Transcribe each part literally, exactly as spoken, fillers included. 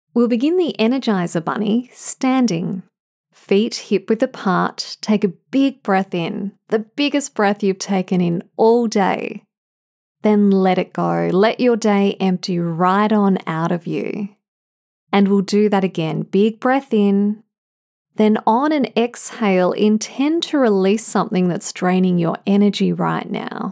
We'll begin the Energizer Bunny standing. Feet hip width apart, take a big breath in, the biggest breath you've taken in all day. Then let it go. Let your day empty right on out of you. And we'll do that again. Big breath in. Then on an exhale, intend to release something that's draining your energy right now.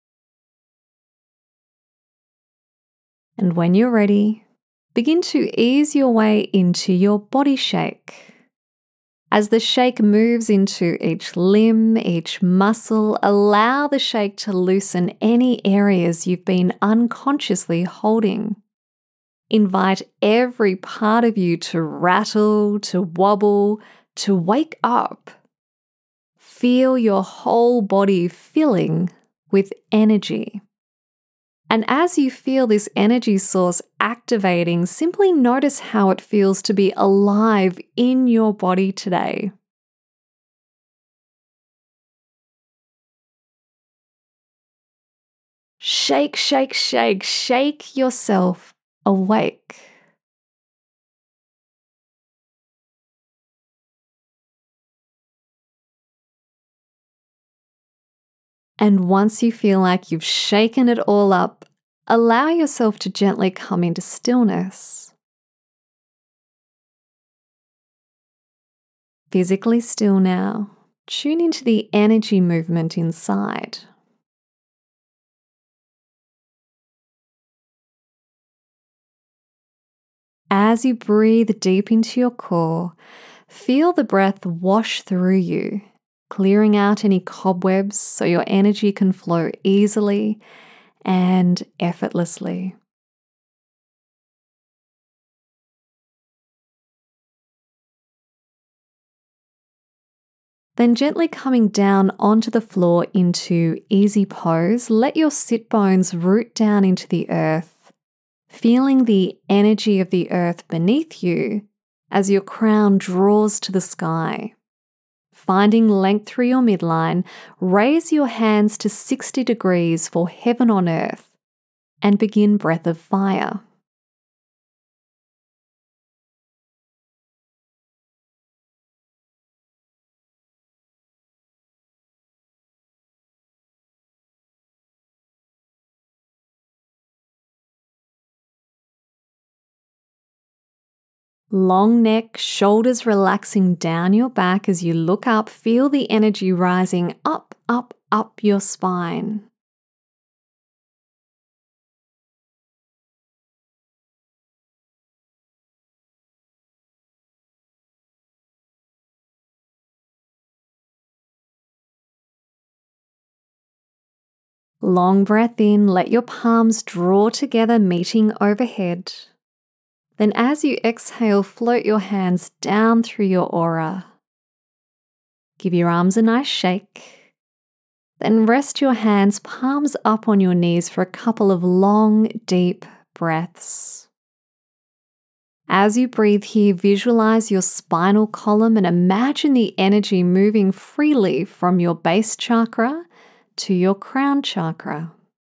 And when you're ready, begin to ease your way into your body shake. As the shake moves into each limb, each muscle, allow the shake to loosen any areas you've been unconsciously holding. Invite every part of you to rattle, to wobble, to wake up. Feel your whole body filling with energy. And as you feel this energy source activating, simply notice how it feels to be alive in your body today. Shake, shake, shake, shake yourself awake. And once you feel like you've shaken it all up, allow yourself to gently come into stillness. Physically still now, tune into the energy movement inside. As you breathe deep into your core, feel the breath wash through you, clearing out any cobwebs so your energy can flow easily and effortlessly. Then gently coming down onto the floor into easy pose, let your sit bones root down into the earth, feeling the energy of the earth beneath you as your crown draws to the sky. Finding length through your midline, raise your hands to sixty degrees for heaven on earth and begin breath of fire. Long neck, shoulders relaxing down your back as you look up, feel the energy rising up, up, up your spine. Long breath in, let your palms draw together, meeting overhead. Then as you exhale, float your hands down through your aura. Give your arms a nice shake. Then rest your hands palms up on your knees for a couple of long, deep breaths. As you breathe here, visualize your spinal column and imagine the energy moving freely from your base chakra to your crown chakra.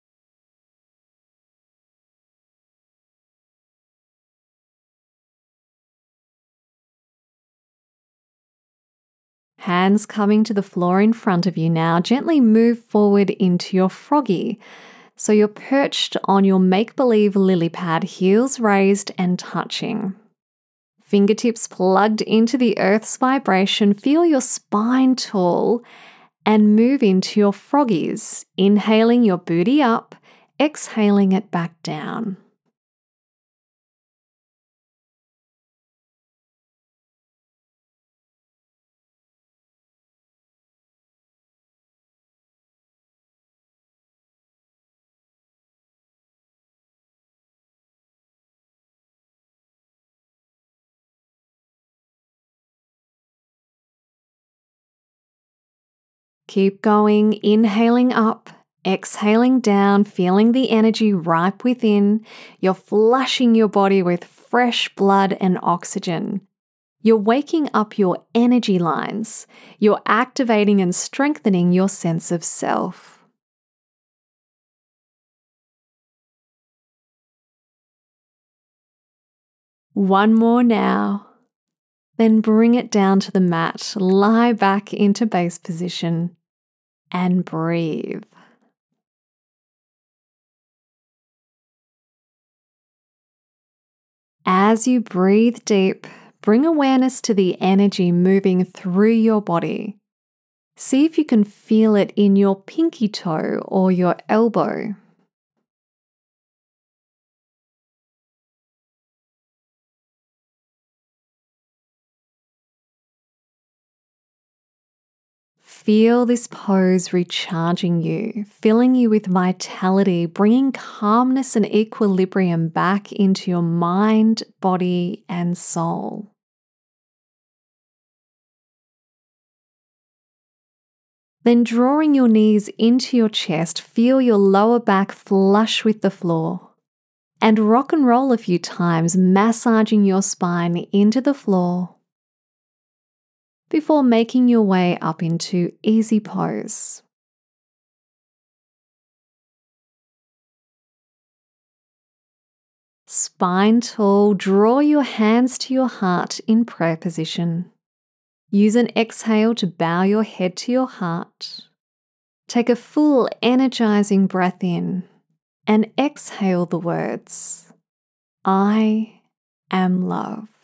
Hands coming to the floor in front of you now, gently move forward into your froggy. So you're perched on your make-believe lily pad, heels raised and touching. Fingertips plugged into the earth's vibration, feel your spine tall and move into your froggies, inhaling your booty up, exhaling it back down. Keep going, inhaling up, exhaling down, feeling the energy ripe within. You're flushing your body with fresh blood and oxygen. You're waking up your energy lines. You're activating and strengthening your sense of self. One more now. Then bring it down to the mat, lie back into base position and breathe. As you breathe deep, bring awareness to the energy moving through your body. See if you can feel it in your pinky toe or your elbow. Feel this pose recharging you, filling you with vitality, bringing calmness and equilibrium back into your mind, body, and soul. Then drawing your knees into your chest, feel your lower back flush with the floor. And rock and roll a few times, massaging your spine into the floor before making your way up into easy pose. Spine tall, draw your hands to your heart in prayer position. Use an exhale to bow your head to your heart. Take a full energizing breath in and exhale the words, I am love.